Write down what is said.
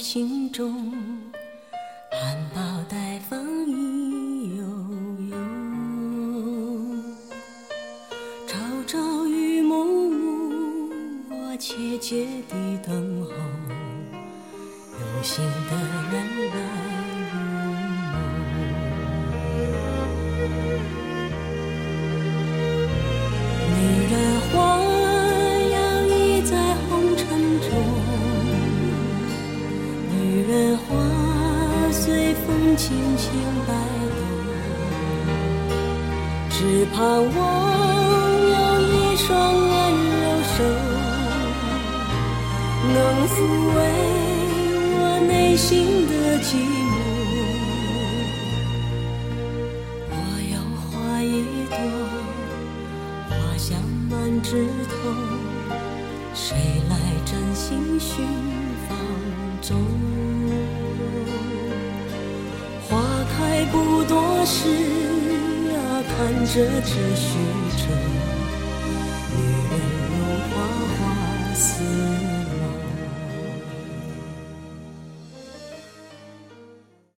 心中，含苞待放意悠悠。朝朝与暮暮，我切切地等候，有心的人来入梦。女人花摇曳在红尘中，女人花随风轻轻摆动，只盼望有一双温柔手，能抚慰我内心的寂寞。我有花一朵，花香满枝头，谁来真心寻芳踪？花开不多时啊，看着这虚着